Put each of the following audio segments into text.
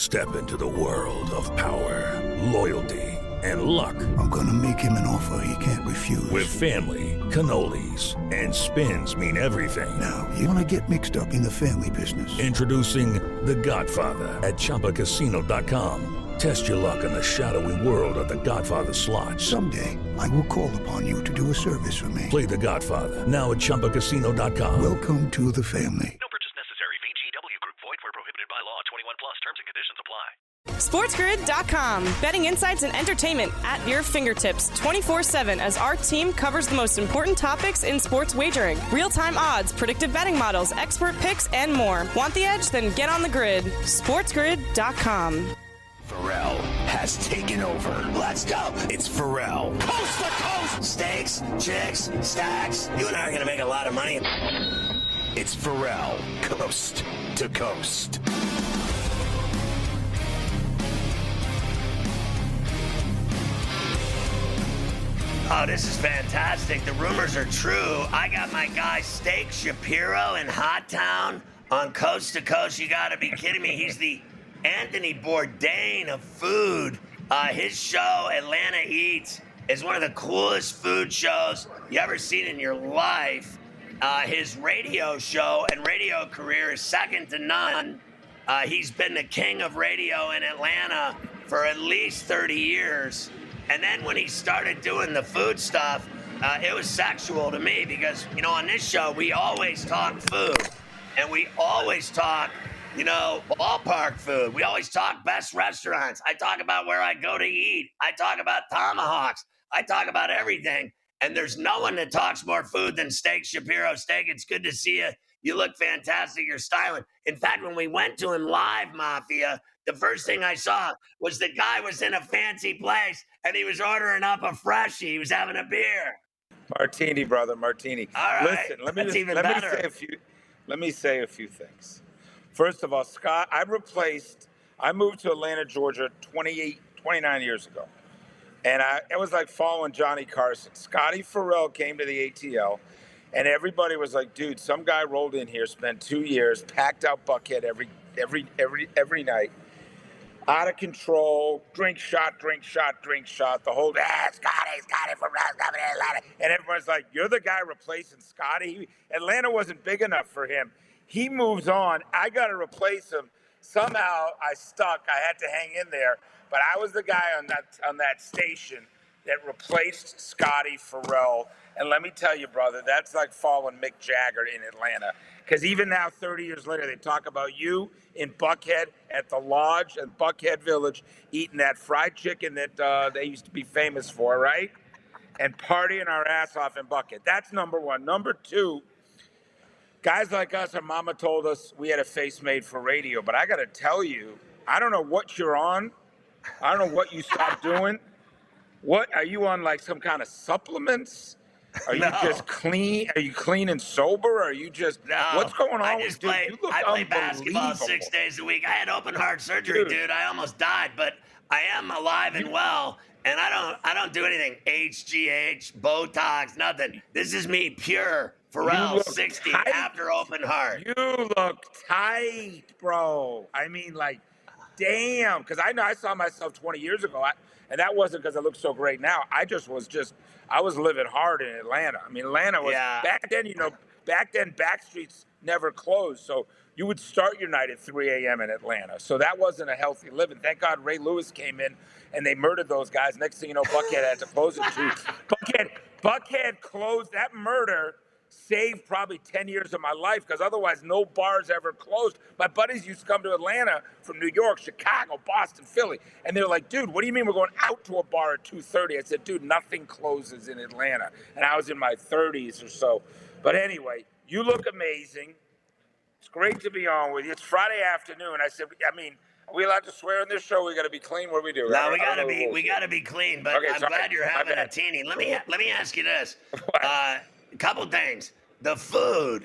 Step into the world of power, loyalty, and luck. I'm gonna make him an offer he can't refuse. With family, cannolis, and spins mean everything. Now, you wanna get mixed up in the family business. Introducing The Godfather at ChumbaCasino.com. Test your luck in the shadowy world of The Godfather slot. Someday, I will call upon you to do a service for me. Play The Godfather now at ChumbaCasino.com. Welcome to the family. No purchase necessary. VGW Group. Void where prohibited by law. 21 plus. Terms and conditions apply. SportsGrid.com. Betting insights and entertainment at your fingertips 24/7 as our team covers the most important topics in sports wagering. Real-time odds, predictive betting models, expert picks, and more. Want the edge? Then get on the grid. SportsGrid.com. Pharrell has taken over. Let's go. It's Pharrell. Coast to coast. Steaks, chicks, stacks. You and I are going to make a lot of money. It's Pharrell. Coast to coast. Oh, this is fantastic. The rumors are true. I got my guy Steak Shapiro in Hot Town on Coast to Coast. You got to be kidding me. He's the Anthony Bourdain of food. His show, Atlanta Eats, is one of the coolest food shows you ever seen in your life. His radio show and radio career is second to none. He's been the king of radio in Atlanta for at least 30 years. And then when he started doing the food stuff, it was sexual to me because, you know, on this show, we always talk food. And we always talk, you know, ballpark food. We always talk best restaurants. I talk about where I go to eat. I talk about tomahawks. I talk about everything. And there's no one that talks more food than Steak Shapiro. Steak, it's good to see you. You look fantastic. You're styling. In fact, when we went to him live, Mafia, the first thing I saw was the guy was in a fancy place and he was ordering up a freshie. He was having a beer. Martini, brother, martini. All right. Listen, let me say a few things. First of all, Scott, I moved to Atlanta, Georgia 29 years ago. And it was like following Johnny Carson. Scotty Farrell came to the ATL, and everybody was like, dude, some guy rolled in here, spent 2 years, packed out Buckhead every night. Out of control, drink shot, the whole day, Scotty Farrell coming to Atlanta. And everyone's like, you're the guy replacing Scotty? Atlanta wasn't big enough for him. He moves on. I got to replace him. Somehow I stuck. I had to hang in there. But I was the guy on that station that replaced Scotty Farrell. And let me tell you, brother, that's like following Mick Jagger in Atlanta. Because even now, 30 years later, they talk about you in Buckhead at the Lodge and Buckhead Village eating that fried chicken that they used to be famous for, right? And partying our ass off in Buckhead. That's number one. Number two, guys like us, our mama told us we had a face made for radio. But I got to tell you, I don't know what you're on. I don't know what you stopped doing. What, are you on like some kind of supplements? Are you just clean? Are you clean and sober? Are you just, what's going on? I play basketball 6 days a week. I had open heart surgery, dude. I almost died, but I am alive and well. And I don't do anything. HGH, Botox, nothing. This is me, pure. Pharrell, 60, tight. After open heart. You look tight, bro. I mean, like, damn. Because I know I saw myself 20 years ago. And that wasn't because I looked so great now. I was living hard in Atlanta. I mean, Atlanta was, back then, backstreets never closed. So you would start your night at 3 a.m. in Atlanta. So that wasn't a healthy living. Thank God Ray Lewis came in and they murdered those guys. Next thing you know, Buckhead had to close it too. Buckhead closed. That murder saved probably 10 years of my life because otherwise no bars ever closed. My buddies used to come to Atlanta from New York, Chicago, Boston, Philly. And they're like, dude, what do you mean we're going out to a bar at 2:30? I said, dude, nothing closes in Atlanta. And I was in my 30s or so. But anyway, you look amazing. It's great to be on with you. It's Friday afternoon. I said, are we allowed to swear on this show? We got to be clean. What do we do? No, we got to be clean. But okay, I'm glad you're having a teeny. Let me ask you this. A couple things. The food,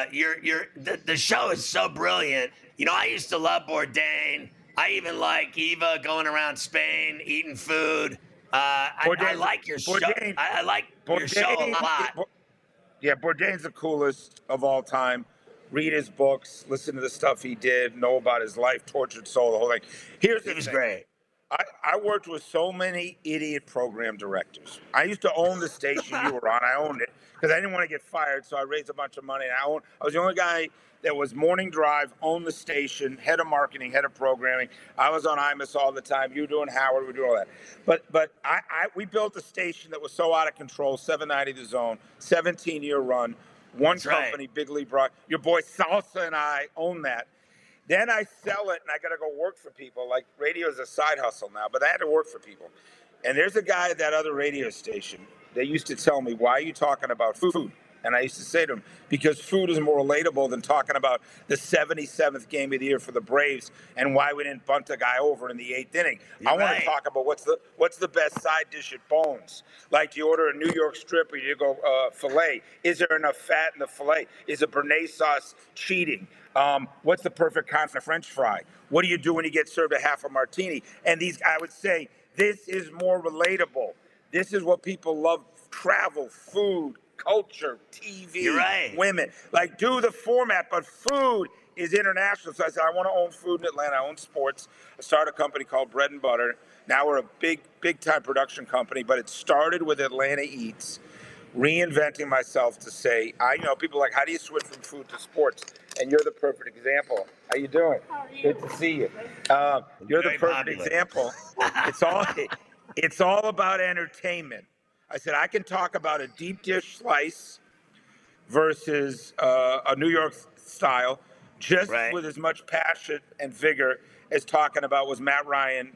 the show is so brilliant. You know, I used to love Bourdain. I even like Eva going around Spain, eating food. I like your show. I like your show a lot. Yeah, Bourdain's the coolest of all time. read his books, listen to the stuff he did, know about his life, Tortured Soul, the whole thing. Here's the He was thing. great. I worked with so many idiot program directors. I used to own the station you were on. I owned it because I didn't want to get fired, so I raised a bunch of money. And I was the only guy that was morning drive, owned the station, head of marketing, head of programming. I was on Imus all the time. You were doing Howard, we do all that. But we built a station that was so out of control, 790 The Zone, 17-year run, one That's company, right. Big Lee Brock. Your boy Salsa and I own that. Then I sell it, and I got to go work for people. Like, radio is a side hustle now, but I had to work for people. And there's a guy at that other radio station that used to tell me, why are you talking about food? And I used to say to him, because food is more relatable than talking about the 77th game of the year for the Braves and why we didn't bunt a guy over in the 8th inning. I want to talk about what's the best side dish at Bones. Like, do you order a New York strip or do you go filet? Is there enough fat in the filet? Is a Béarnaise sauce cheating? What's the perfect kind of French fry? What do you do when you get served a half a martini? And I would say, this is more relatable. This is what people love: travel, food, culture, TV, women. Like, do the format, but food is international. So I said, I want to own food in Atlanta. I own sports. I started a company called Bread and Butter. Now we're a big time production company, but it started with Atlanta Eats, reinventing myself to say, people are like, how do you switch from food to sports? And you're the perfect example. How you doing? How are you? Good to see you. You're the perfect example. It's all about entertainment. I said, I can talk about a deep dish slice versus a New York style just with as much passion and vigor as talking about, was Matt Ryan,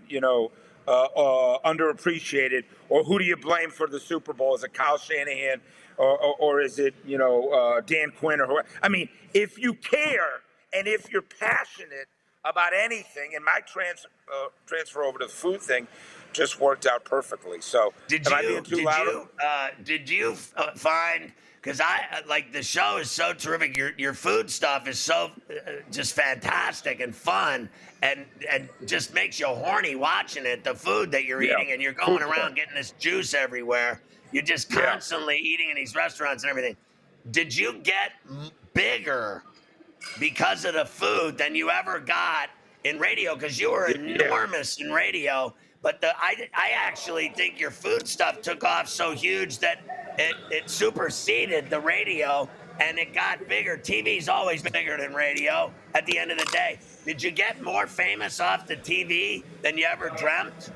underappreciated, or who do you blame for the Super Bowl? Is it Kyle Shanahan or is it, Dan Quinn or whoever? I mean, if you care and if you're passionate about anything, and my transfer over to the food thing just worked out perfectly. So did you find, because the show is so terrific, your food stuff is so just fantastic and fun and just makes you horny watching it, the food that you're eating, and you're going around getting this juice everywhere. You're just constantly eating in these restaurants and everything. Did you get bigger because of the food than you ever got in radio? Because you were enormous in radio, but I actually think your food stuff took off so huge that it superseded the radio and it got bigger. TV's always bigger than radio at the end of the day. Did you get more famous off the TV than you ever dreamt?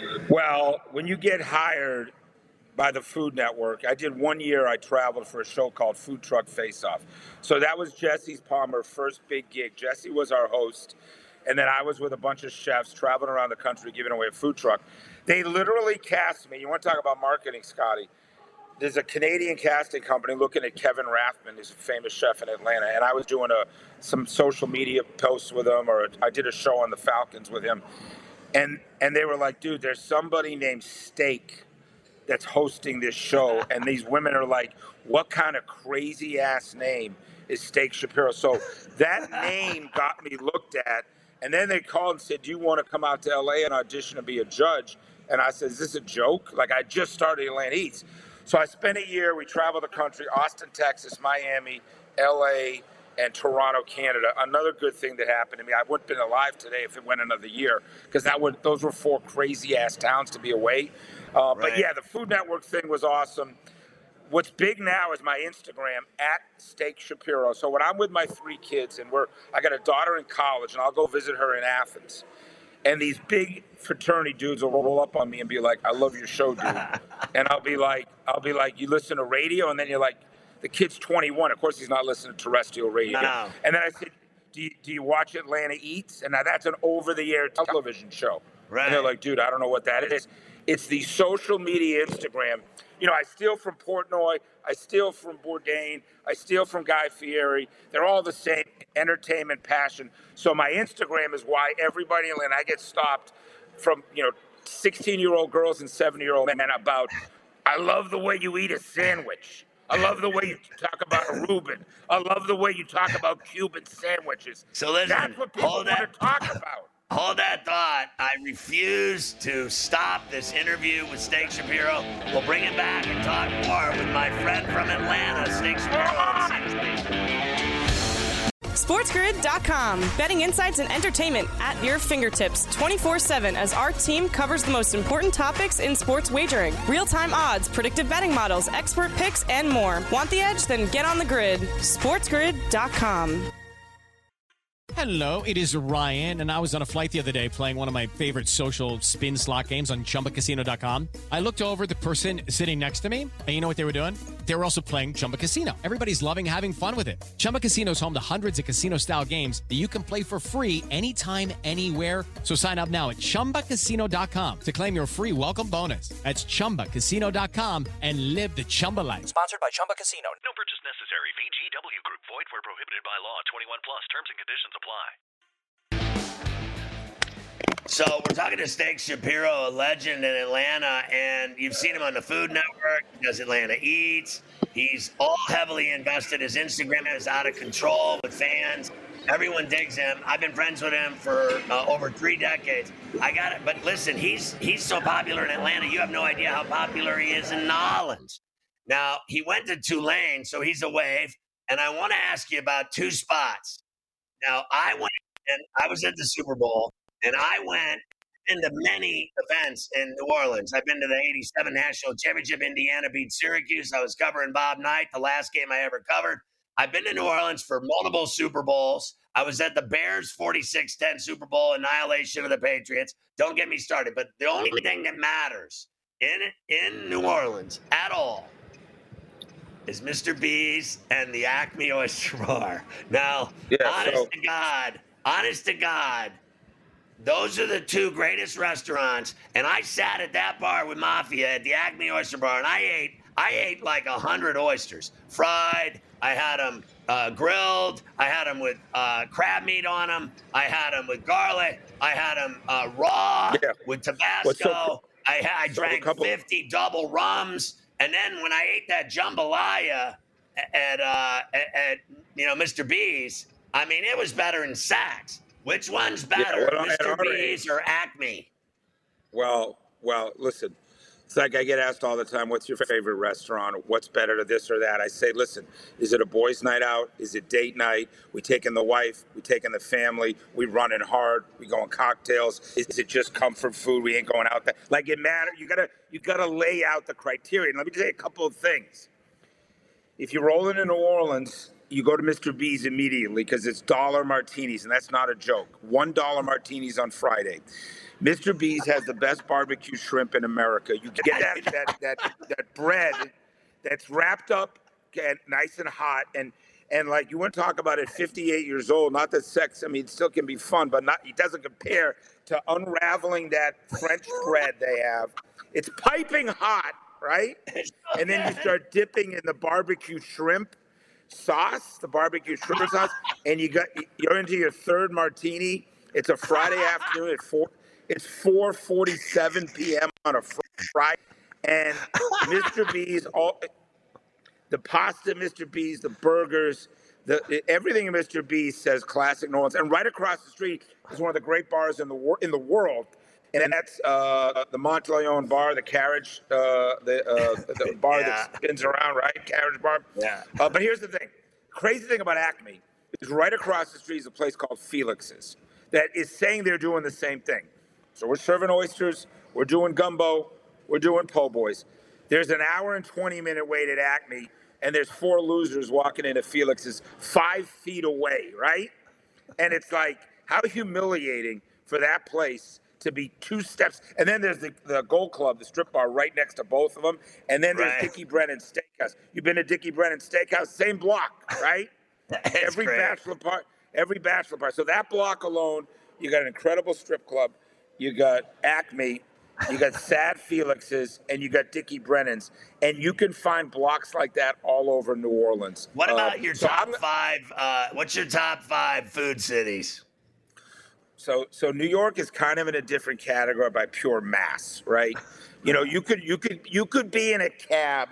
Well, when you get hired by the Food Network, I did 1 year, I traveled for a show called Food Truck Face Off. So that was Jesse's Palmer's first big gig. Jesse was our host. And then I was with a bunch of chefs traveling around the country giving away a food truck. They literally cast me. You want to talk about marketing, Scotty? There's a Canadian casting company looking at Kevin Rathman. He's a famous chef in Atlanta. And I was doing some social media posts with him, or I did a show on the Falcons with him. And they were like, dude, there's somebody named Steak that's hosting this show. And these women are like, what kind of crazy ass name is Steak Shapiro? So that name got me looked at. And then they called and said, do you want to come out to LA and audition to be a judge? And I said, is this a joke? Like, I just started Atlanta Eats. So I spent a year. We traveled the country: Austin, Texas, Miami, LA, and Toronto, Canada. Another good thing that happened to me, I wouldn't have been alive today if it went another year, because those were 4 crazy-ass towns to be away. But yeah, the Food Network thing was awesome. What's big now is my Instagram, @Steak Shapiro. So when I'm with my 3 kids, and I got a daughter in college, and I'll go visit her in Athens, and these big fraternity dudes will roll up on me and be like, I love your show, dude. And I'll be like, you listen to radio? And then you're like, the kid's 21. Of course he's not listening to terrestrial radio. No. And then I said, do you watch Atlanta Eats? And now that's an over-the-air television show. Right. And they're like, dude, I don't know what that is. It's the social media Instagram. I steal from Portnoy, I steal from Bourdain, I steal from Guy Fieri. They're all the same: entertainment, passion. So my Instagram is why everybody in Atlanta, I get stopped from, 16-year-old girls and 70-year-old men about, I love the way you eat a sandwich. I love the way you talk about a Reuben. I love the way you talk about Cuban sandwiches. So listen, that's what people want to talk about. Hold that thought. I refuse to stop this interview with Steak Shapiro. We'll bring it back and talk more with my friend from Atlanta, Steak Shapiro. SportsGrid.com. Betting insights and entertainment at your fingertips 24/7 as our team covers the most important topics in sports wagering. Real-time odds, predictive betting models, expert picks, and more. Want the edge? Then get on the grid. SportsGrid.com. Hello, it is Ryan, and I was on a flight the other day playing one of my favorite social spin slot games on ChumbaCasino.com. I looked over at the person sitting next to me, and you know what they were doing? They were also playing Chumba Casino. Everybody's loving having fun with it. Chumba Casino is home to hundreds of casino-style games that you can play for free anytime, anywhere. So sign up now at ChumbaCasino.com to claim your free welcome bonus. That's ChumbaCasino.com and live the Chumba life. Sponsored by Chumba Casino. No purchase necessary. VGW Group. Void where prohibited by law. 21 plus. Terms and conditions apply. So we're talking to Steak Shapiro, a legend in Atlanta, and you've seen him on the Food Network. He does Atlanta Eats. He's all heavily invested. His Instagram is out of control with fans. Everyone digs him. I've been friends with him for over 3 decades. I got it. But listen, he's so popular in Atlanta, you have no idea how popular he is in New Orleans. Now, he went to Tulane, so he's a wave. And I want to ask you about 2 spots. Now, I went and I was at the Super Bowl, and I went into many events in New Orleans. I've been to the 87 National Championship. Indiana beat Syracuse. I was covering Bob Knight, the last game I ever covered. I've been to New Orleans for multiple Super Bowls. I was at the Bears 46-10 Super Bowl annihilation of the Patriots. Don't get me started. But the only thing that matters in New Orleans at all is Mr. B's and the Acme Oyster Bar. Now, honest to God, those are the 2 greatest restaurants. And I sat at that bar with Mafia at the Acme Oyster Bar, and I ate like 100 oysters. Fried, I had them grilled, I had them with crab meat on them, I had them with garlic, I had them raw with Tabasco. I drank 50 double rums. And then when I ate that jambalaya at Mr. B's, I mean, it was better than Saks. Which one's better, Mr. B's or Acme? Well, listen. It's like I get asked all the time, what's your favorite restaurant? What's better to this or that? I say, listen, is it a boys' night out? Is it date night? We taking the wife, we taking the family, we running hard, we going cocktails. Is it just comfort food? We ain't going out there. Like, it matters. You gotta lay out the criteria. And let me tell you a couple of things. If you're rolling in New Orleans, you go to Mr. B's immediately because it's $1 martinis, and that's not a joke. $1 martinis on Friday. Mr. B's has the best barbecue shrimp in America. You get that bread that's wrapped up and nice and hot, and like you want to talk about at 58 years old. Not that sex, I mean, it still can be fun, but it doesn't compare to unraveling that French bread they have. It's piping hot, right? And then you start dipping in the barbecue shrimp sauce, the barbecue shrimp sauce, and you're into your 3rd martini. It's a Friday afternoon at 4. It's 4:47 p.m. on a Friday, and Mr. B's, the pasta, Mr. B's, the burgers, everything in Mr. B's says classic New Orleans. And right across the street is one of the great bars in the world, and that's the Monteleone Bar, the carriage, the bar that spins around, right? Carriage bar. Yeah. But here's the thing: crazy thing about Acme is right across the street is a place called Felix's that is saying they're doing the same thing. So we're serving oysters, we're doing gumbo, we're doing po' boys. There's an hour and 20-minute wait at Acme, and there's 4 losers walking into Felix's 5 feet away, right? And it's like, how humiliating for that place to be 2 steps. And then there's the Gold Club, the strip bar right next to both of them. And then there's Dickie Brennan Steakhouse. You've been to Dickie Brennan Steakhouse? Same block, right? Every bachelor party. So that block alone, you got an incredible strip club. You got Acme, you got Sad Felix's, and you got Dickie Brennan's. And you can find blocks like that all over New Orleans. What about your top 5? What's your top 5 food cities? So New York is kind of in a different category by pure mass, right? You know, you could be in a cab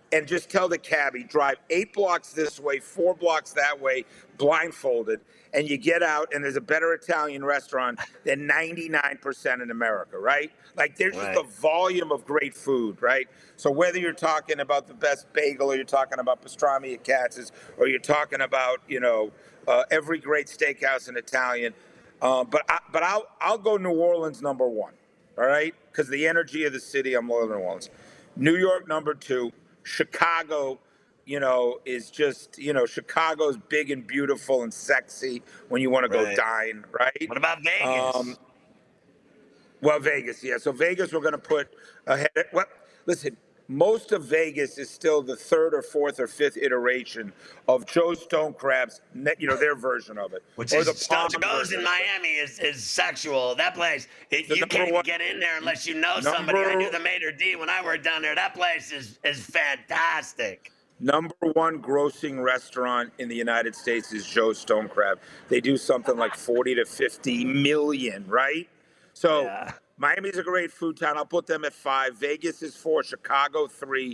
and just tell the cabbie, drive 8 blocks this way, 4 blocks that way, blindfolded, and you get out, and there's a better Italian restaurant than 99% in America, right? Like, there's just a volume of great food, right? So whether you're talking about the best bagel, or you're talking about pastrami at Katz's, or you're talking about, every great steakhouse in Italian, but I'll go New Orleans number 1, all right? Because the energy of the city, I'm loyal to New Orleans. New York number 2. Chicago, is just, Chicago's big and beautiful and sexy when you want to go dine, right? What about Vegas? Well, Vegas, yeah. So Vegas, we're going to put ahead. Listen, most of Vegas is still the 3rd or 4th or 5th iteration of Joe's Stone Crab's, their version of it. Which is Joe's in Miami is sexual. That place, you can't even get in there unless you know somebody. I knew the maitre d' when I worked down there. That place is fantastic. Number 1 grossing restaurant in the United States is Joe's Stone Crab. They do something like 40 to 50 million, right? So Miami's a great food town. I'll put them at 5. Vegas is 4. Chicago 3.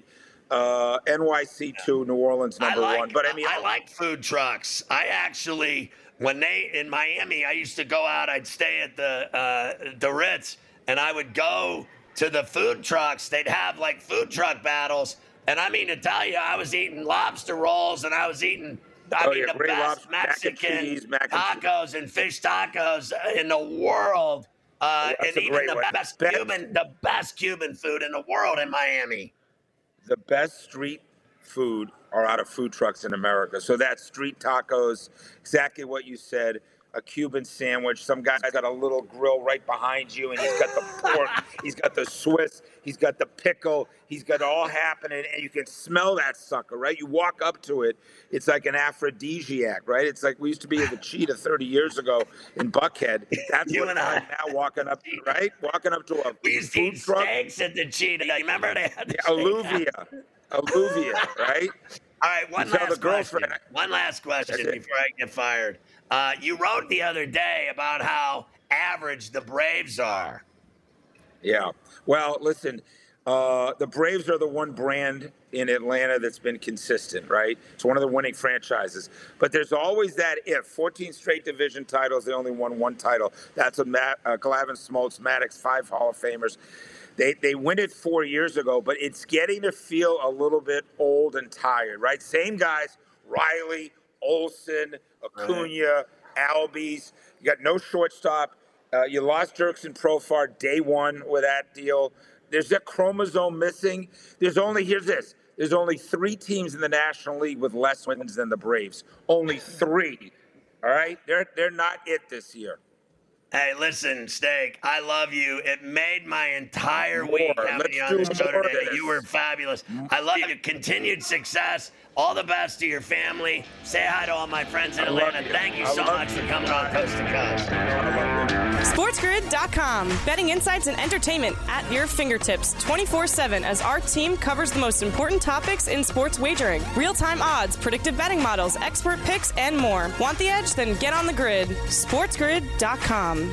NYC 2. New Orleans number 1. But I like food trucks. I actually, in Miami, I used to go out. I'd stay at the Ritz, and I would go to the food trucks. They'd have like food truck battles, and I mean to tell you, I was eating lobster rolls, and I was eating. The best Mexican tacos and fish tacos in the world. And even the best Cuban food in the world in Miami. The best street food are out of food trucks in America. So that's street tacos, exactly what you said, a Cuban sandwich. Some guy's got a little grill right behind you, and he's got the pork, he's got the Swiss, he's got the pickle, he's got it all happening, and you can smell that sucker, right? You walk up to it, it's like an aphrodisiac, right? It's like we used to be at the Cheetah 30 years ago in Buckhead. That's what I'm now walking up to, right? Walking up to a we used to eat steaks at the Cheetah. You remember they had the Alluvia, right? All right, one last question before I get fired. You wrote the other day about how average the Braves are. Yeah. Well, listen, the Braves are the one brand in Atlanta that's been consistent, right? It's one of the winning franchises. But there's always that if. 14 straight division titles, they only won 1 title. That's Glavine, Smoltz, Maddox, 5 Hall of Famers. They win it 4 years ago, but it's getting to feel a little bit old and tired, right? Same guys, Riley, Olsen, Acuna, Albies. You got no shortstop. You lost Dirksen Profar day 1 with that deal. There's that chromosome missing. There's only 3 teams in the National League with less wins than the Braves. Only 3. All right? They're not it this year. Hey, listen, Steak, I love you. It made my entire week having you on the show today. You were fabulous. I love you. Continued success. All the best to your family. Say hi to all my friends in Atlanta. Thank you so much for coming on Coast to Coast. SportsGrid.com. Betting insights and entertainment at your fingertips 24/7 as our team covers the most important topics in sports wagering. Real-time odds, predictive betting models, expert picks, and more. Want the edge? Then get on the grid. SportsGrid.com.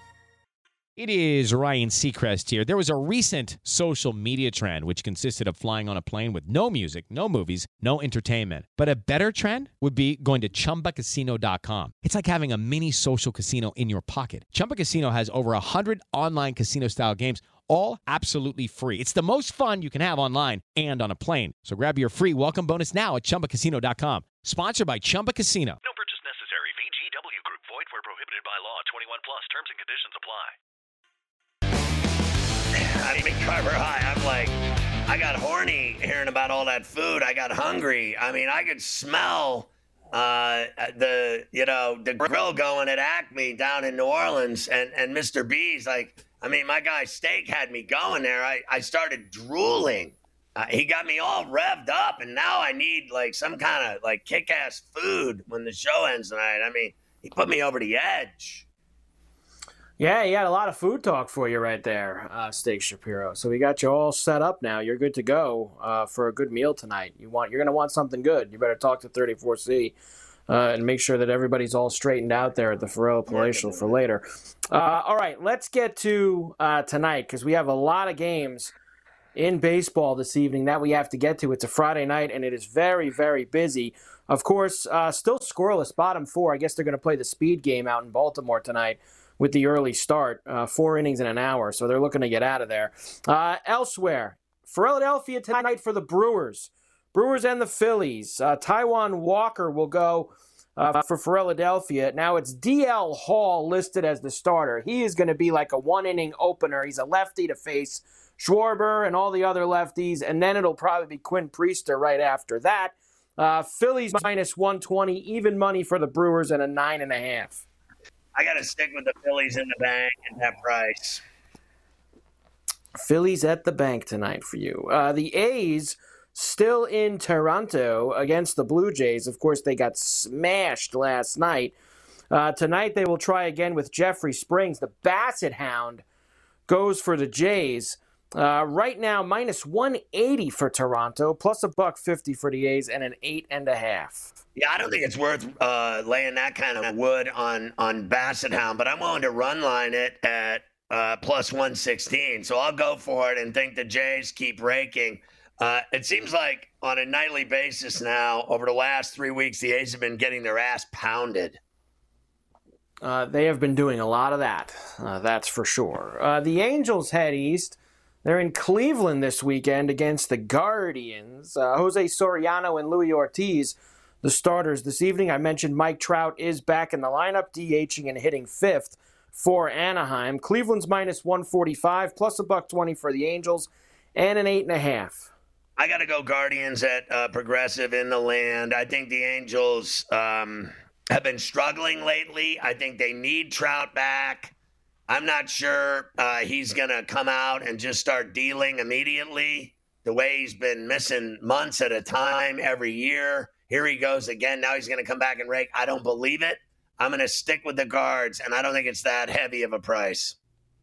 It is Ryan Seacrest here. There was a recent social media trend which consisted of flying on a plane with no music, no movies, no entertainment. But a better trend would be going to ChumbaCasino.com. It's like having a mini social casino in your pocket. Chumba Casino has over 100 online casino-style games, all absolutely free. It's the most fun you can have online and on a plane. So grab your free welcome bonus now at ChumbaCasino.com. Sponsored by Chumba Casino. No purchase necessary. VGW Group. Void where prohibited by law. 21 plus. Terms and conditions apply. I mean, Carver High, I'm like, I got horny hearing about all that food. I got hungry. I mean, I could smell the grill going at Acme down in New Orleans, and Mr. B's like, I mean, my guy Steak had me going there. I started drooling. He got me all revved up, and now I need like some kind of like kick-ass food when the show ends tonight. I mean, he put me over the edge. Yeah, he had a lot of food talk for you right there, Steak Shapiro. So we got you all set up now. You're good to go for a good meal tonight. You're going to want something good. You better talk to 34C and make sure that everybody's all straightened out there at the Ferrell Palatial for later. All right, let's get to tonight because we have a lot of games in baseball this evening that we have to get to. It's a Friday night, and it is very, very busy. Of course, still scoreless, bottom 4. I guess they're going to play the speed game out in Baltimore tonight with the early start, 4 innings in an hour, so they're looking to get out of there. Elsewhere, Philadelphia tonight for the Brewers. Brewers and the Phillies. Taijuan Walker will go for Philadelphia. Now it's DL Hall listed as the starter. He is going to be like a 1-inning opener. He's a lefty to face Schwarber and all the other lefties, and then it'll probably be Quinn Priester right after that. Phillies minus 120, even money for the Brewers, and a 9.5. I got to stick with the Phillies in the bank at that price. Phillies at the bank tonight for you. The A's still in Toronto against the Blue Jays. Of course, they got smashed last night. Tonight they will try again with Jeffrey Springs. The Basset Hound goes for the Jays. Right now, minus 180 for Toronto, plus $1.50 for the A's, and an 8.5. Yeah, I don't think it's worth laying that kind of wood on Basset Hound, but I'm willing to run line it at plus 116. So I'll go for it and think the Jays keep raking. It seems like on a nightly basis now, over the last 3 weeks, the A's have been getting their ass pounded. They have been doing a lot of that, that's for sure. The Angels head east. They're in Cleveland this weekend against the Guardians. Jose Soriano and Luis Ortiz, the starters this evening. I mentioned Mike Trout is back in the lineup, DHing and hitting 5th for Anaheim. Cleveland's minus 145, plus $1.20 for the Angels, and an 8.5. I got to go Guardians at Progressive in the land. I think the Angels have been struggling lately. I think they need Trout back. I'm not sure he's going to come out and just start dealing immediately the way he's been missing months at a time every year. Here he goes again. Now he's going to come back and rake. I don't believe it. I'm going to stick with the Guards, and I don't think it's that heavy of a price.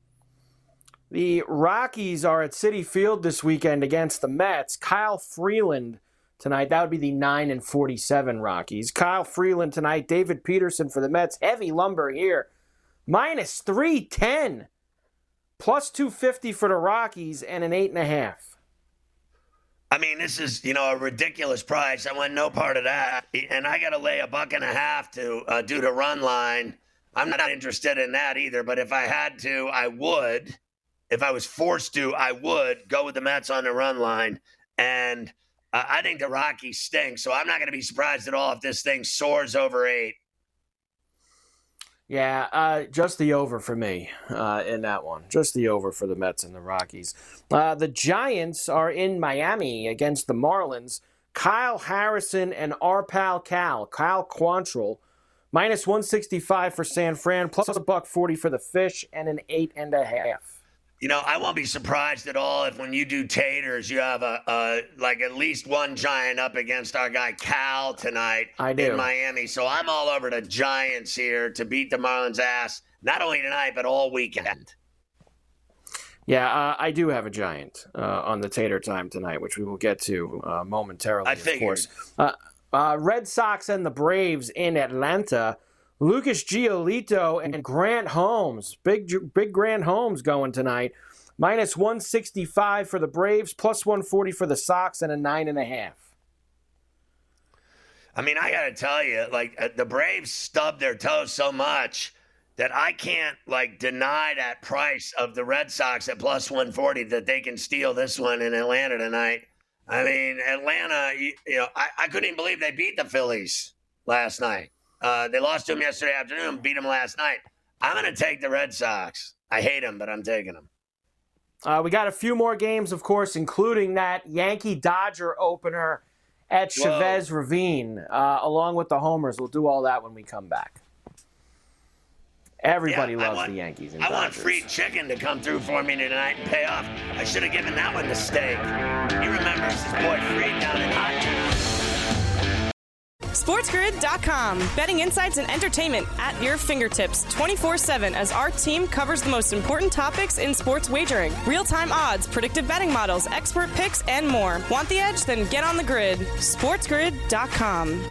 The Rockies are at Citi Field this weekend against the Mets. Kyle Freeland tonight. That would be the 9-47 Rockies. Kyle Freeland tonight. David Peterson for the Mets. Heavy lumber here. Minus 310. Plus 250 for the Rockies and an 8.5. I mean, this is, a ridiculous price. I want no part of that. And I got to lay $1.50 to do the run line. I'm not interested in that either. But if I had to, I would. If I was forced to, I would go with the Mets on the run line. And I think the Rockies stink. So I'm not going to be surprised at all if this thing soars over 8. Yeah, just the over for me in that one. Just the over for the Mets and the Rockies. The Giants are in Miami against the Marlins. Kyle Harrison and our pal Kyle Quantrill, minus 165 for San Fran, plus $1.40 for the Fish, and an 8.5. I won't be surprised at all if when you do taters, you have at least one Giant up against our guy Cal tonight in Miami. So I'm all over the Giants here to beat the Marlins' ass, not only tonight, but all weekend. Yeah, I do have a Giant on the tater time tonight, which we will get to momentarily, of course. Red Sox and the Braves in Atlanta. Lucas Giolito and Grant Holmes. Big Grant Holmes going tonight. Minus 165 for the Braves, plus 140 for the Sox, and a 9.5. I mean, I got to tell you, the Braves stubbed their toes so much that I can't, deny that price of the Red Sox at plus 140 that they can steal this one in Atlanta tonight. I mean, Atlanta, I couldn't even believe they beat the Phillies last night. They lost to them yesterday afternoon, beat them last night. I'm going to take the Red Sox. I hate them, but I'm taking them. We got a few more games, of course, including that Yankee-Dodger opener at Chavez Ravine, along with the homers. We'll do all that when we come back. Everybody loves the Yankees and Dodgers. I want free chicken to come through for me tonight and pay off. I should have given that one to Steak. He remembers his boy Freed down in Hot Town. SportsGrid.com. Betting insights and entertainment at your fingertips 24/7 as our team covers the most important topics in sports wagering. Real-time odds, predictive betting models, expert picks, and more. Want the edge? Then get on the grid. SportsGrid.com.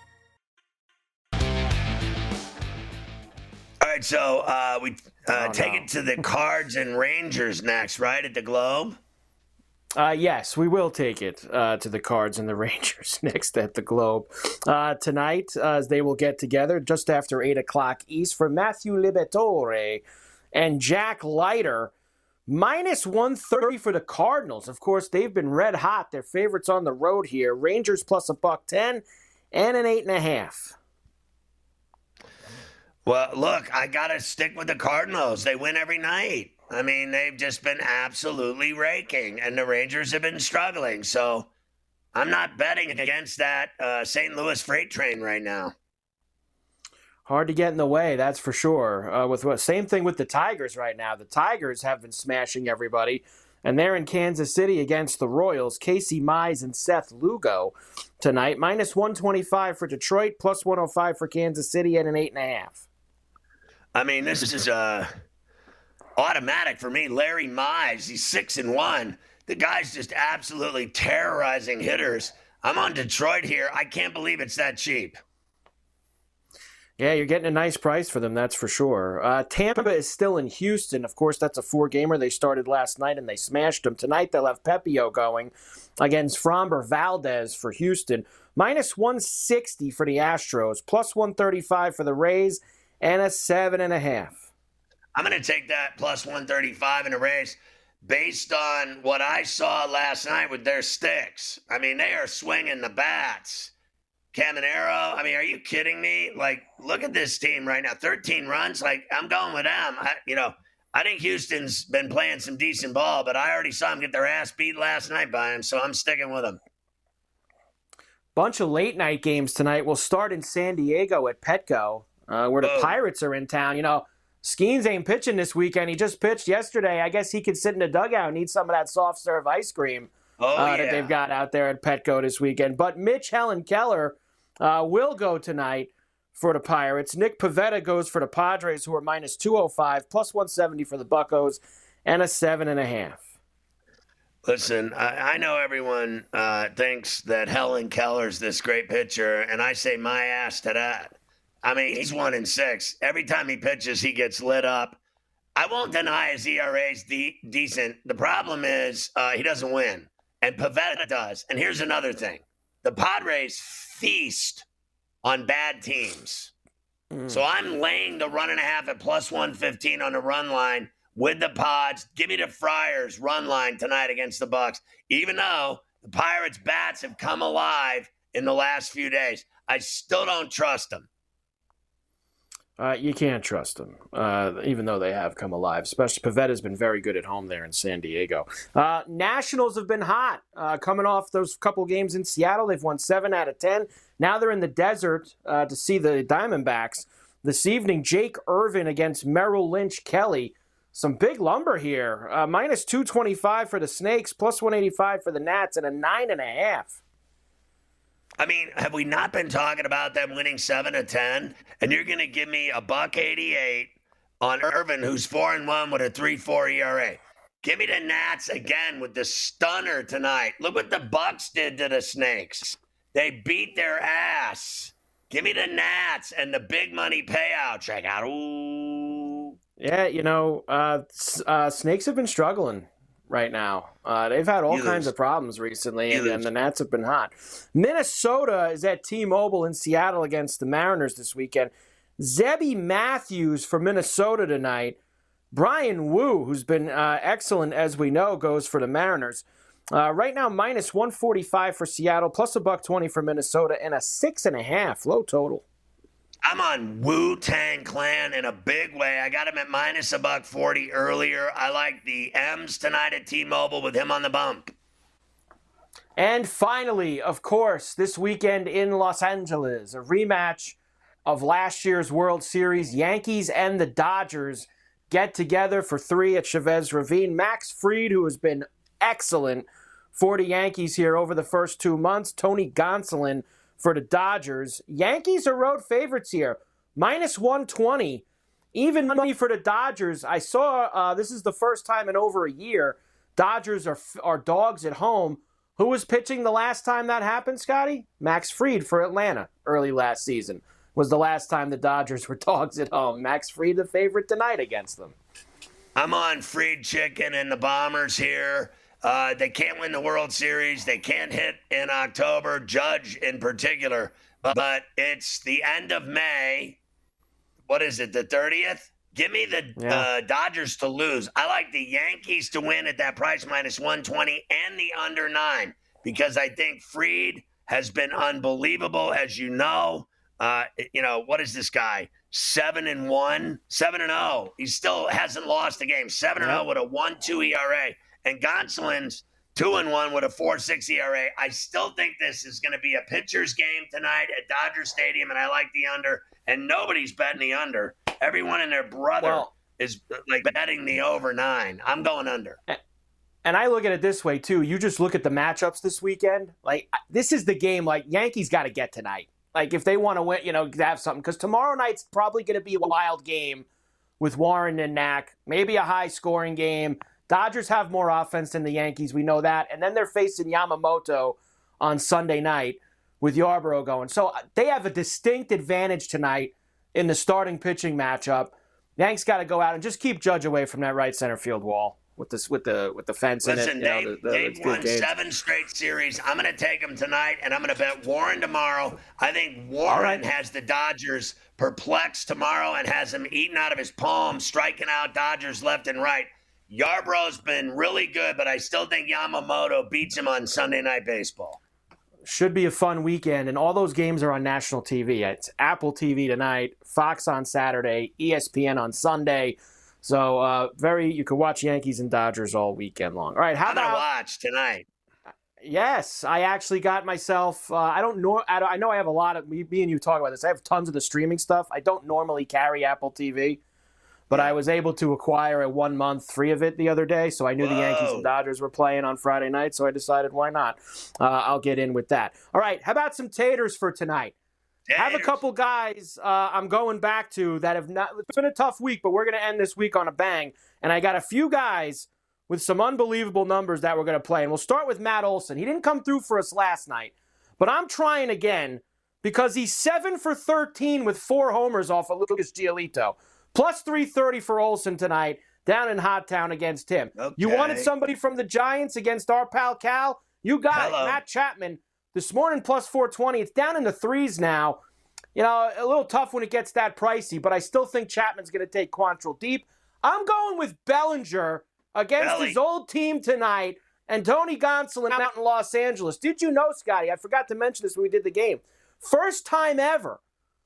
All right, so we take it to the Cards and Rangers next, right, at the Globe? Yes, we will take it to the Cards and the Rangers next at the Globe. Tonight, they will get together just after 8 o'clock East for Matthew Liberatore and Jack Leiter. Minus 130 for the Cardinals. Of course, they've been red hot. They're favorites on the road here. Rangers plus $1.10 and an 8.5. Well, look, I got to stick with the Cardinals. They win every night. I mean, they've just been absolutely raking, and the Rangers have been struggling. So I'm not betting against that St. Louis freight train right now. Hard to get in the way, that's for sure. Same thing with the Tigers right now. The Tigers have been smashing everybody, and they're in Kansas City against the Royals. Casey Mize and Seth Lugo tonight. Minus 125 for Detroit, plus 105 for Kansas City, and an 8.5. I mean, this is automatic for me. Larry Mize, he's 6-1. The guy's just absolutely terrorizing hitters. I'm on Detroit here. I can't believe it's that cheap. Yeah, you're getting a nice price for them, that's for sure. Tampa is still in Houston. Of course, that's a 4-gamer. They started last night, and they smashed them. Tonight, they'll have Pepio going against Framber Valdez for Houston. Minus 160 for the Astros, plus 135 for the Rays, and a 7.5. I'm going to take that plus 135 in a race based on what I saw last night with their sticks. I mean, they are swinging the bats. Caminero, I mean, are you kidding me? Like, look at this team right now. 13 runs. Like, I'm going with them. I think Houston's been playing some decent ball, but I already saw them get their ass beat last night by them, so I'm sticking with them. Bunch of late-night games tonight. We'll start in San Diego at Petco, where the Pirates are in town. Skeens ain't pitching this weekend. He just pitched yesterday. I guess he could sit in the dugout and eat some of that soft serve ice cream that they've got out there at Petco this weekend. But Mitch Keller will go tonight for the Pirates. Nick Pivetta goes for the Padres, who are minus 205, plus 170 for the Buccos, and a 7.5. Listen, I know everyone thinks that Helen Keller's this great pitcher, and I say my ass to that. I mean, he's 1-6. Every time he pitches, he gets lit up. I won't deny his ERA's decent. The problem is he doesn't win, and Pivetta does. And here's another thing. The Padres feast on bad teams. So I'm laying the 1.5 at plus 115 on the run line with the Pods. Give me the Friars run line tonight against the Bucks. Even though the Pirates' bats have come alive in the last few days, I still don't trust them. You can't trust them, even though they have come alive. Especially Pavetta's been very good at home there in San Diego. Nationals have been hot, coming off those couple games in Seattle. They've won 7 out of 10. Now they're in the desert to see the Diamondbacks. This evening, Jake Irvin against Merrill Lynch Kelly. Some big lumber here. Minus 225 for the Snakes, plus 185 for the Nats, and a 9.5. I mean, have we not been talking about them winning 7 of 10? And you're going to give me $1.88 on Irvin, who's 4-1 with a 3.4 ERA. Give me the Nats again with the stunner tonight. Look what the Bucks did to the Snakes. They beat their ass. Give me the Nats and the big money payout. Check out. Ooh. Yeah, Snakes have been struggling right now. They've had all kinds of problems recently, and the Nats have been hot. Minnesota is at T-Mobile in Seattle against the Mariners this weekend. Zebby Matthews for Minnesota tonight. Brian Wu, who's been excellent, as we know, goes for the Mariners. Right now, minus 145 for Seattle, plus $1.20 for Minnesota, and a 6.5 low total. I'm on Wu-Tang Clan in a big way. I got him at minus $1.40 earlier. I like the M's tonight at T-Mobile with him on the bump. And finally, of course, this weekend in Los Angeles, a rematch of last year's World Series. Yankees and the Dodgers get together for 3 at Chavez Ravine. Max Fried, who has been excellent for the Yankees here over the first 2 months. Tony Gonsolin for the Dodgers. Yankees are road favorites here. Minus 120. Even money for the Dodgers. I saw this is the first time in over a year Dodgers are dogs at home. Who was pitching the last time that happened, Scotty? Max Fried for Atlanta early last season was the last time the Dodgers were dogs at home. Max Fried the favorite tonight against them. I'm on Fried Chicken and the Bombers here. They can't win the World Series. They can't hit in October, Judge in particular. But it's the end of May. What is it, the 30th? Give me the Dodgers to lose. I like the Yankees to win at that price minus 120 and the under 9 because I think Fried has been unbelievable, as you know. What is this guy? 7-1, 7-0. He still hasn't lost a game. 7-0 with a 1.2 ERA. And Gonsolin's 2-1 with a 4.6 ERA. I still think this is going to be a pitcher's game tonight at Dodger Stadium, and I like the under. And nobody's betting the under. Everyone and their brother is like betting the over 9. I'm going under. And I look at it this way, too. You just look at the matchups this weekend. Like, this is the game, like, Yankees got to get tonight. Like, if they want to win, to have something. Because tomorrow night's probably going to be a wild game with Warren and Knack. Maybe a high-scoring game. Dodgers have more offense than the Yankees. We know that. And then they're facing Yamamoto on Sunday night with Yarbrough going. So they have a distinct advantage tonight in the starting pitching matchup. Yanks got to go out and just keep Judge away from that right center field wall with the fence in it. They've won 7 straight series. I'm going to take them tonight, and I'm going to bet Warren tomorrow. I think Warren has the Dodgers perplexed tomorrow and has them eaten out of his palm, striking out Dodgers left and right. Yarbrough's been really good, but I still think Yamamoto beats him on Sunday Night Baseball. Should be a fun weekend, and all those games are on national TV. It's Apple TV tonight, Fox on Saturday, ESPN on Sunday. So you can watch Yankees and Dodgers all weekend long. All right, I'm going to watch tonight. Yes, I actually got myself. I know I have a lot of me and you talk about this. I have tons of the streaming stuff. I don't normally carry Apple TV, but I was able to acquire a 1 month free of it the other day. So I knew the Yankees and Dodgers were playing on Friday night, so I decided why not? I'll get in with that. All right, how about some taters for tonight? I have a couple guys I'm going back to that have not. It's been a tough week, but we're going to end this week on a bang. And I got a few guys with some unbelievable numbers that we're going to play. And we'll start with Matt Olson. He didn't come through for us last night, but I'm trying again because he's 7 for 13 with 4 homers off of Lucas Giolito. Plus 330 for Olson tonight down in Hot Town against him. Okay. You wanted somebody from the Giants against our pal Cal? You got it. Matt Chapman. This morning, plus 420. It's down in the 3s now. A little tough when it gets that pricey, but I still think Chapman's going to take Quantrill deep. I'm going with Bellinger against his old team tonight and Tony Gonsolin out in Los Angeles. Did you know, Scotty? I forgot to mention this when we did the game. First time ever,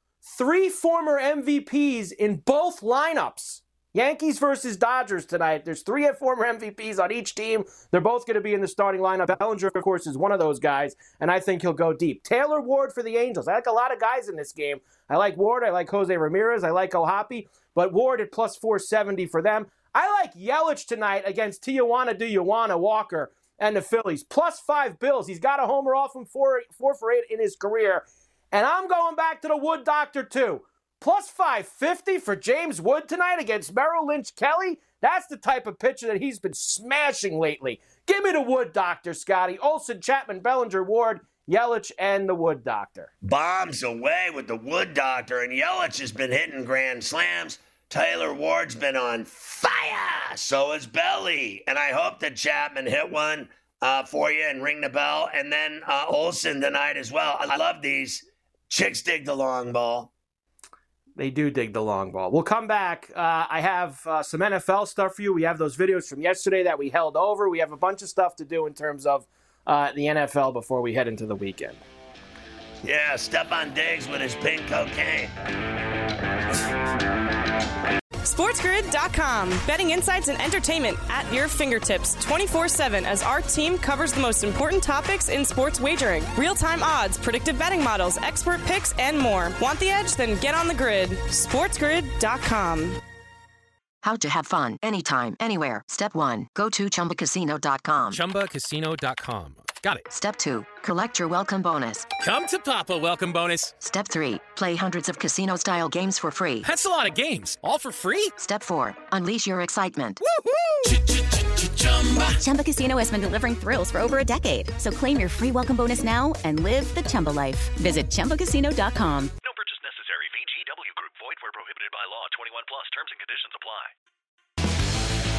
3 former MVPs in both lineups. Yankees versus Dodgers tonight. There's 3 former MVPs on each team. They're both going to be in the starting lineup. Bellinger, of course, is one of those guys, and I think he'll go deep. Taylor Ward for the Angels. I like a lot of guys in this game. I like Ward. I like Jose Ramirez. I like O'Hoppe. But Ward at plus 470 for them. I like Yelich tonight against Tijuana Walker and the Phillies. Plus 5 Bills. He's got a homer off him 4 for 8 in his career. And I'm going back to the Wood Doctor, too. Plus 550 for James Wood tonight against Merrill Lynch Kelly. That's the type of pitcher that he's been smashing lately. Give me the Wood Doctor, Scotty. Olson, Chapman, Bellinger, Ward, Yelich, and the Wood Doctor. Bombs away with the Wood Doctor, and Yelich has been hitting grand slams. Taylor Ward's been on fire. So is Belly. And I hope that Chapman hit one for you and ring the bell. And then Olson tonight as well. I love these. Chicks dig the long ball. They do dig the long ball. We'll come back. I have some NFL stuff for you. We have those videos from yesterday that we held over. We have a bunch of stuff to do in terms of the NFL before we head into the weekend. Yeah, Stephon Diggs with his pink cocaine. SportsGrid.com. Betting insights and entertainment at your fingertips 24/7 as our team covers the most important topics in sports wagering. Real-time odds, predictive betting models, expert picks, and more. Want the edge? Then get on the grid. SportsGrid.com. How to have fun anytime, anywhere. Step 1. Go to ChumbaCasino.com. ChumbaCasino.com. Got it. Step 2. Collect your welcome bonus. Come to Papa welcome bonus. Step 3. Play hundreds of casino-style games for free. That's a lot of games. All for free? Step 4. Unleash your excitement. Woohoo! Chumba Casino has been delivering thrills for over a decade. So claim your free welcome bonus now and live the Chumba life. Visit ChumbaCasino.com. No purchase necessary. VGW Group. Void where prohibited by law. 21 plus. Terms and conditions apply.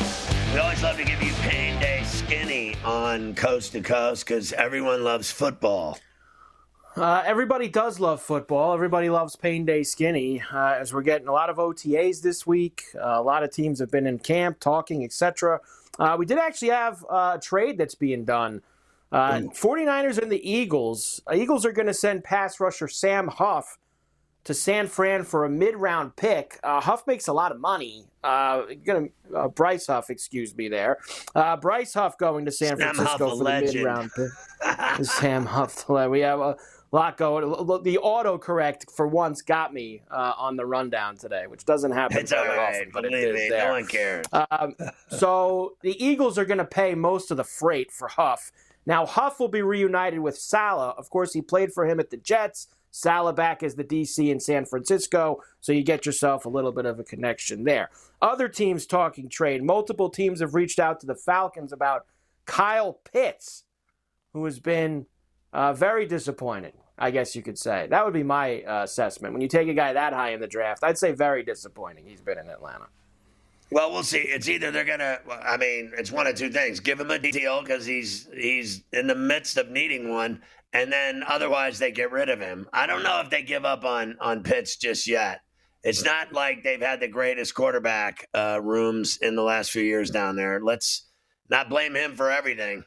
We always love to give you Pain Day Skinny on Coast to Coast because everyone loves football. Everybody does love football. Everybody loves Pain Day Skinny, as we're getting a lot of OTAs this week. A lot of teams have been in camp, talking, etc. We did actually have a trade that's being done. 49ers and the Eagles. Eagles are going to send pass rusher Sam Huff to San Fran for a mid-round pick. Huff makes a lot of money. Bryce Huff, excuse me there. Bryce Huff going to San Francisco for the mid-round pick. Sam Huff. We have a lot going. The autocorrect for once got me on the rundown today, which doesn't happen very often, but it is there. No one cares. So the Eagles are going to pay most of the freight for Huff. Now, Huff will be reunited with Saleh. Of course, he played for him at the Jets. Saleh back as the DC in San Francisco, so you get yourself a little bit of a connection there. Other teams talking trade. Multiple teams have reached out to the Falcons about Kyle Pitts, who has been very disappointing, I guess you could say. That would be my assessment. When you take a guy that high in the draft, I'd say very disappointing he's been in Atlanta. Well, we'll see. It's either they're going to, it's one of two things. Give him a deal because he's in the midst of needing one, and then otherwise they get rid of him. I don't know if they give up on Pitts just yet. It's not like they've had the greatest quarterback rooms in the last few years down there. Let's not blame him for everything.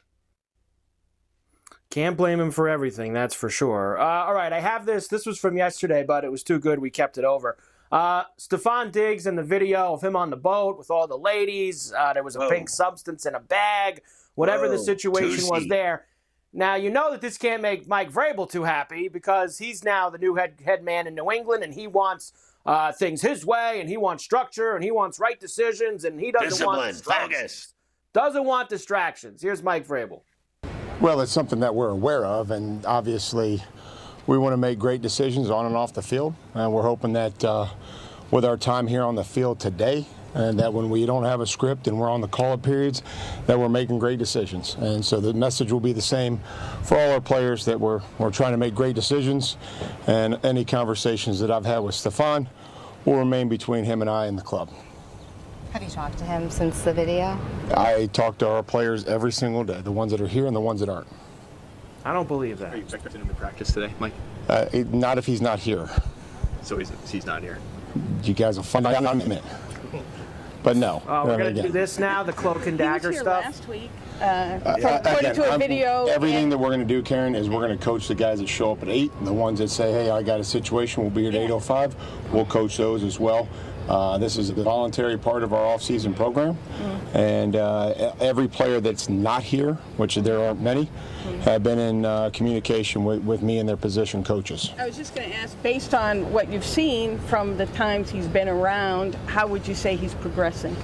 Can't blame him for everything, that's for sure. All right, I have this. This was from yesterday, but it was too good. We kept it over. Stephon Diggs and the video of him on the boat with all the ladies. There was a pink substance in a bag. Whatever the situation was there. Now, you know that this can't make Mike Vrabel too happy because he's now the new head man in New England, and he wants things his way, and he wants structure, and he wants right decisions, and he doesn't want distractions. Doesn't want distractions. Here's Mike Vrabel. Well, it's something that we're aware of, and obviously we want to make great decisions on and off the field, and we're hoping that with our time here on the field today, and that when we don't have a script and we're on the call-up periods, that we're making great decisions. And so the message will be the same for all our players, that we're trying to make great decisions, and any conversations that I've had with Stephon will remain between him and I and the club. Have you talked to him since the video? I talk to our players every single day, the ones that are here and the ones that aren't. I don't believe that. Are you expecting him to practice today, Mike? Not if he's not here. So he's not here. You guys will find out in a minute. But no. We're going to do this now, the cloak and dagger stuff. Last week, according to a video. Everything that we're going to do, Karen, is we're going to coach the guys that show up at 8. And the ones that say, hey, I got a situation, we'll be here at 8:05. We'll coach those as well. This is a voluntary part of our off-season program. And every player that's not here, which there aren't many, have been in communication with me and their position coaches. I was just going to ask, based on what you've seen from the times he's been around, how would you say he's progressing?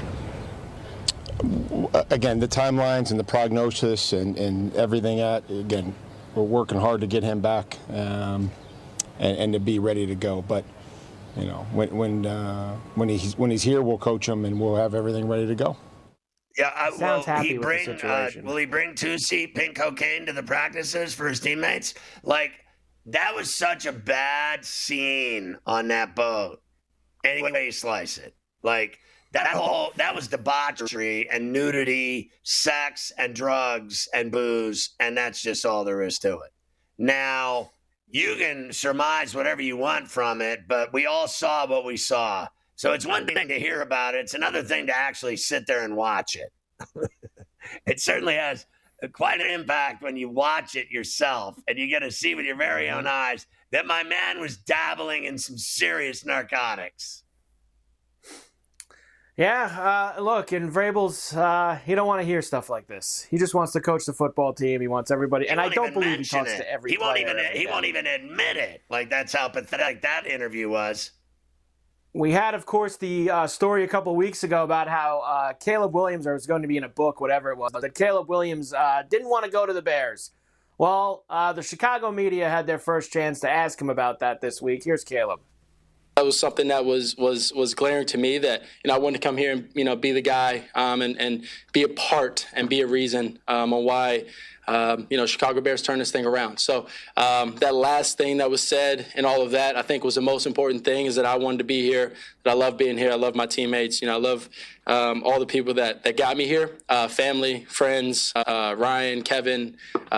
Again, the timelines and the prognosis and everything again, we're working hard to get him back and to be ready to go. But you know, when he's here, we'll coach him and we'll have everything ready to go. Yeah, will he bring Tusi pink cocaine to the practices for his teammates? Like, that was such a bad scene on that boat. Any way you slice it, like that was debauchery and nudity, sex and drugs and booze, and that's just all there is to it. Now, you can surmise whatever you want from it, but we all saw what we saw. So it's one thing to hear about it. It's another thing to actually sit there and watch it. It certainly has quite an impact when you watch it yourself and you get to see with your very own eyes that my man was dabbling in some serious narcotics. Yeah, look, in Vrabel's, he don't want to hear stuff like this. He just wants to coach the football team. He wants everybody, and I don't believe he talks to every player. He won't even admit it. Like, that's how pathetic that interview was. We had, of course, the story a couple weeks ago about how Caleb Williams, or it was going to be in a book, whatever it was, that Caleb Williams didn't want to go to the Bears. Well, the Chicago media had their first chance to ask him about that this week. Here's Caleb. was something that was glaring to me, that, I wanted to come here and, be the guy and be a part and be a reason on why, Chicago Bears turn this thing around. So that last thing that was said and all of that, I think, was the most important thing, is that I wanted to be here, that I love being here. I love my teammates. I love all the people that got me here, family, friends, Ryan, Kevin,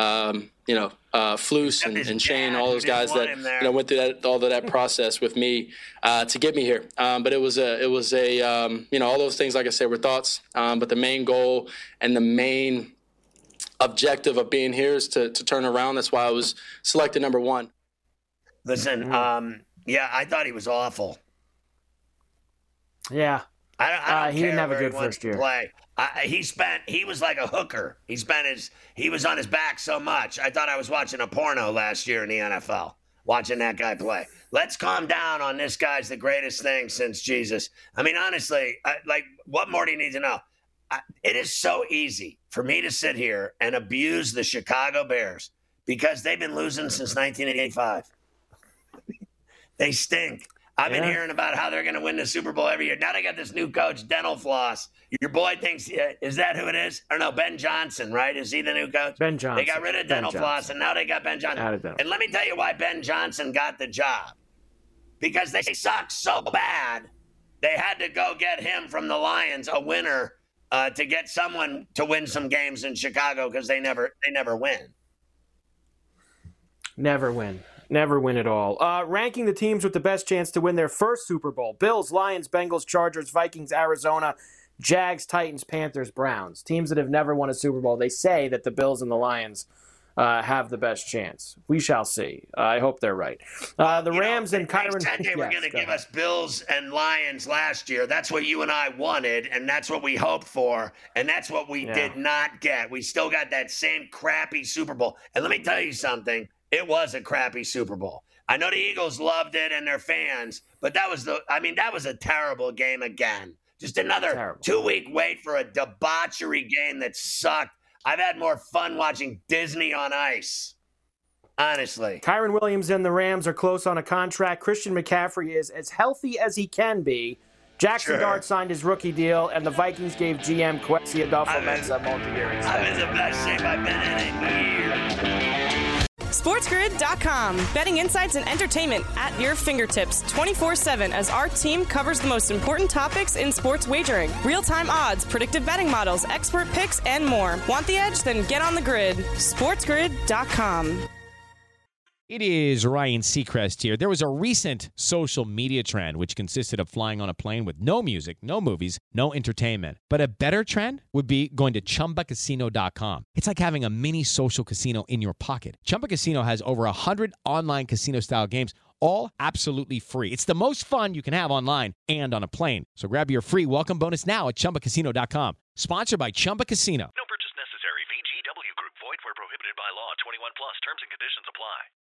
Flus and Shane, all those guys that went through all of that process with me to get me here. But it was all those things, like I said, were thoughts. But the main goal and the main objective of being here is to turn around. That's why I was selected number one. Listen, I thought he was awful. Yeah. I don't he care didn't have a where good he wants first to year. play. He was like a hooker. He was on his back so much. I thought I was watching a porno last year in the NFL, watching that guy play. Let's calm down on this guy's the greatest thing since Jesus. I mean, honestly, what more do you need to know? It is so easy for me to sit here and abuse the Chicago Bears because they've been losing since 1985. They stink. I've been hearing about how they're going to win the Super Bowl every year. Now they got this new coach, Dental Floss. Your boy thinks, is that who it is? Or no, Ben Johnson, right? Is he the new coach? Ben Johnson. They got rid of Dental Floss, and now they got Ben Johnson. And let me tell you why Ben Johnson got the job. Because they suck so bad, they had to go get him from the Lions, a winner, to get someone to win some games in Chicago, because they never win. Never win. Never win at all. Ranking the teams with the best chance to win their first Super Bowl: Bills, Lions, Bengals, Chargers, Vikings, Arizona, Jags, Titans, Panthers, Browns. Teams that have never won a Super Bowl. They say that the Bills and the Lions have the best chance. We shall see. I hope they're right. The Rams and Kyron. They said they were going to give us Bills and Lions last year. That's what you and I wanted, and that's what we hoped for, and that's what we did not get. We still got that same crappy Super Bowl. And let me tell you something. It was a crappy Super Bowl. I know the Eagles loved it and their fans, but that was a terrible game again. Just another 2-week wait for a debauchery game that sucked. I've had more fun watching Disney on Ice, honestly. Kyron Williams and the Rams are close on a contract. Christian McCaffrey is as healthy as he can be. Jackson Dart signed his rookie deal, and the Vikings gave GM Kwesi Adolfo-Mensah a multi-year extension. I'm in the best shape I've been in a year. SportsGrid.com. Betting insights and entertainment at your fingertips 24/7 as our team covers the most important topics in sports wagering. Real-time odds, predictive betting models, expert picks, and more. Want the edge? Then get on the grid. SportsGrid.com. It is Ryan Seacrest here. There was a recent social media trend which consisted of flying on a plane with no music, no movies, no entertainment. But a better trend would be going to ChumbaCasino.com. It's like having a mini social casino in your pocket. Chumba Casino has over 100 online casino-style games, all absolutely free. It's the most fun you can have online and on a plane. So grab your free welcome bonus now at ChumbaCasino.com. Sponsored by Chumba Casino. No purchase necessary. VGW Group. Void where prohibited by law. 21 plus. Terms and conditions apply.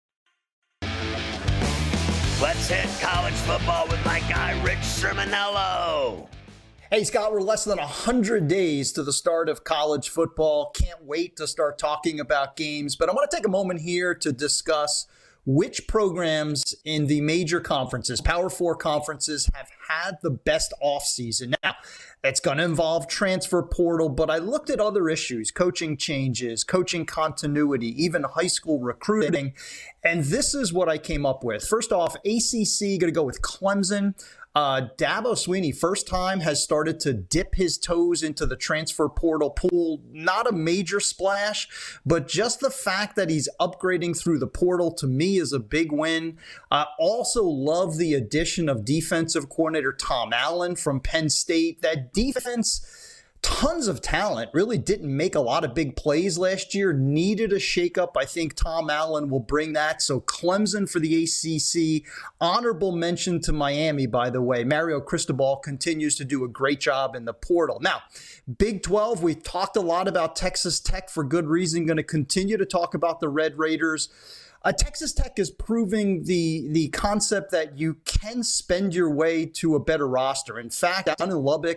Let's hit college football with my guy, Rich Sermonello. Hey, Scott, we're less than 100 days to the start of college football. Can't wait to start talking about games. But I want to take a moment here to discuss which programs in the major conferences, Power 4 conferences, have had the best offseason. Now, it's going to involve transfer portal, but I looked at other issues, coaching changes, coaching continuity, even high school recruiting, and this is what I came up with. First off, ACC, going to go with Clemson. Dabo Swinney, first time, has started to dip his toes into the transfer portal pool. Not a major splash, but just the fact that he's upgrading through the portal, to me, is a big win. Also love the addition of defensive coordinator Tom Allen from Penn State. That defense, tons of talent, really didn't make a lot of big plays last year. Needed a shakeup. I think Tom Allen will bring that. So Clemson for the ACC. Honorable mention to Miami, by the way. Mario Cristobal continues to do a great job in the portal. Now, Big 12, we talked a lot about Texas Tech for good reason. Going to continue to talk about the Red Raiders. Texas Tech is proving the concept that you can spend your way to a better roster. In fact, down in Lubbock,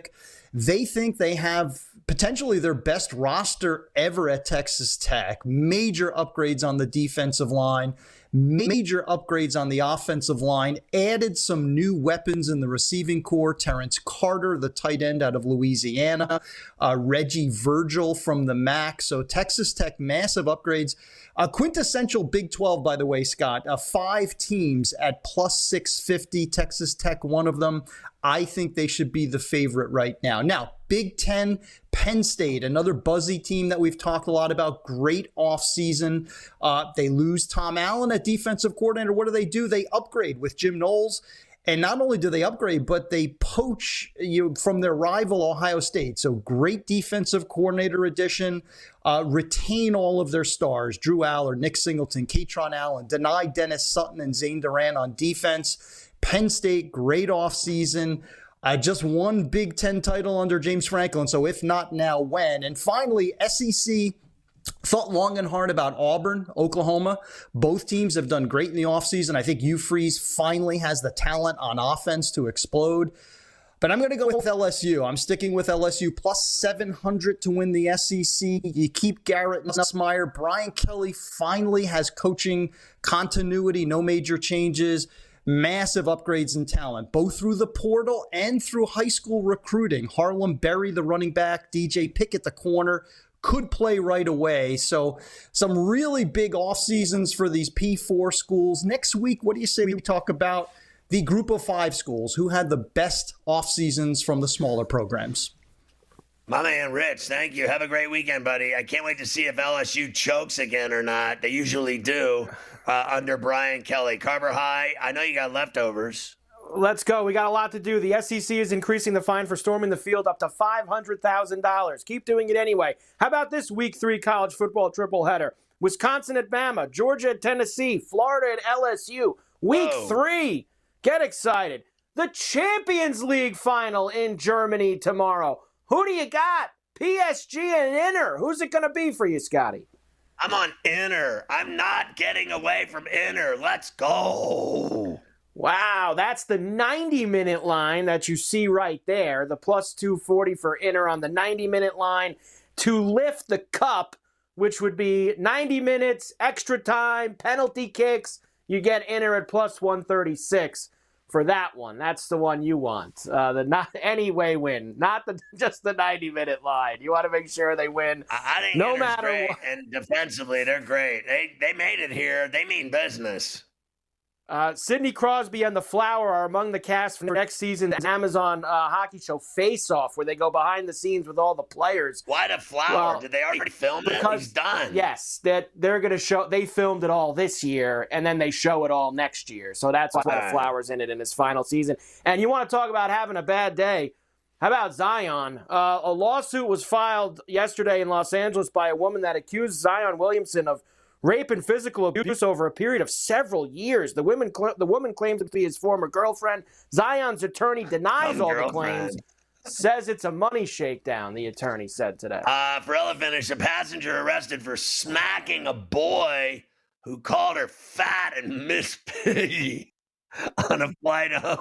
They think they have potentially their best roster ever at Texas Tech. Major upgrades on the defensive line, major upgrades on the offensive line, added some new weapons in the receiving corps. Terrence Carter, the tight end out of Louisiana, Reggie Virgil from the MAC. So Texas Tech, massive upgrades. Quintessential Big 12, by the way, Scott. 5 teams at plus 650. Texas Tech, one of them. I think they should be the favorite right now. Now, Big 10, Penn State, another buzzy team that we've talked a lot about. Great offseason. They lose Tom Allen at defensive coordinator. What do? They upgrade with Jim Knowles. And not only do they upgrade, but they poach from their rival Ohio State. So great defensive coordinator addition. Retain all of their stars. Drew Aller, Nick Singleton, Katron Allen. Deny Dennis Sutton and Zane Duran on defense. Penn State, great offseason. Just one Big Ten title under James Franklin. So if not now, when? And finally, SEC thought long and hard about Auburn, Oklahoma. Both teams have done great in the offseason. I think Hugh Freeze finally has the talent on offense to explode. But I'm going to go with LSU. I'm sticking with LSU plus 700 to win the SEC. You keep Garrett Nussmeier. Brian Kelly finally has coaching continuity, no major changes. Massive upgrades in talent, both through the portal and through high school recruiting. Harlem Berry, the running back, DJ Pickett, the corner, could play right away. So some really big off seasons for these P4 schools. Next week, what do you say we talk about the group of 5 schools who had the best off seasons from the smaller programs? My man, Rich, thank you. Have a great weekend, buddy. I can't wait to see if LSU chokes again or not. They usually do under Brian Kelly. Carver High, I know you got leftovers. Let's go. We got a lot to do. The SEC is increasing the fine for storming the field up to $500,000. Keep doing it anyway. How about this Week 3 college football triple header? Wisconsin at Bama, Georgia at Tennessee, Florida at LSU. Week 3. Get excited. The Champions League final in Germany tomorrow. Who do you got? PSG and Inter. Who's it going to be for you, Scotty? I'm on Inter. I'm not getting away from Inter. Let's go. Wow, that's the 90-minute line that you see right there. The plus 240 for Inter on the 90-minute line to lift the cup, which would be 90 minutes, extra time, penalty kicks. You get Inter at plus 136 for that one. That's the one you want. The not anyway win, not just the 90-minute line. You want to make sure they win. I think no Inter's matter great, what. and defensively they're great. They made it here. They mean business. Sidney Crosby and the Flower are among the cast for next season's Amazon hockey show Face Off, where they go behind the scenes with all the players. Why the Flower? Well, Did they already film it? Because He's done. Yes, that they're going to show. They filmed it all this year, and then they show it all next year. So that's why the Flower's in it in his final season. And you want to talk about having a bad day? How about Zion? A lawsuit was filed yesterday in Los Angeles by a woman that accused Zion Williamson of rape and physical abuse over a period of several years. The woman claims to be his former girlfriend. Zion's attorney denies all the claims, says it's a money shakedown, the attorney said today. For Finish, a passenger arrested for smacking a boy who called her fat and Miss Piggy on a flight home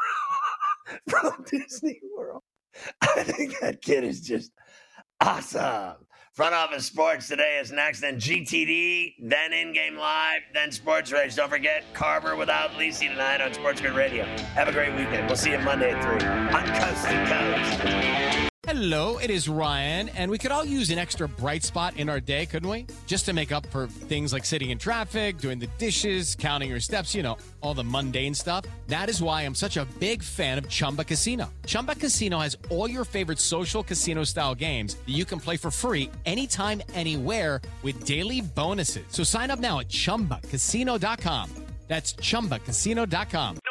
from Disney World. I think that kid is just awesome. Front Office Sports today is next, then GTD, then In-Game Live, then Sports Rage. Don't forget Carver without Lisi tonight on Sports Grid Radio. Have a great weekend. We'll see you Monday at 3 on Coast to Coast. Hello, it is Ryan, and we could all use an extra bright spot in our day, couldn't we? Just to make up for things like sitting in traffic, doing the dishes, counting your steps, all the mundane stuff. That is why I'm such a big fan of Chumba Casino. Chumba Casino has all your favorite social casino-style games that you can play for free anytime, anywhere with daily bonuses. So sign up now at ChumbaCasino.com. That's ChumbaCasino.com.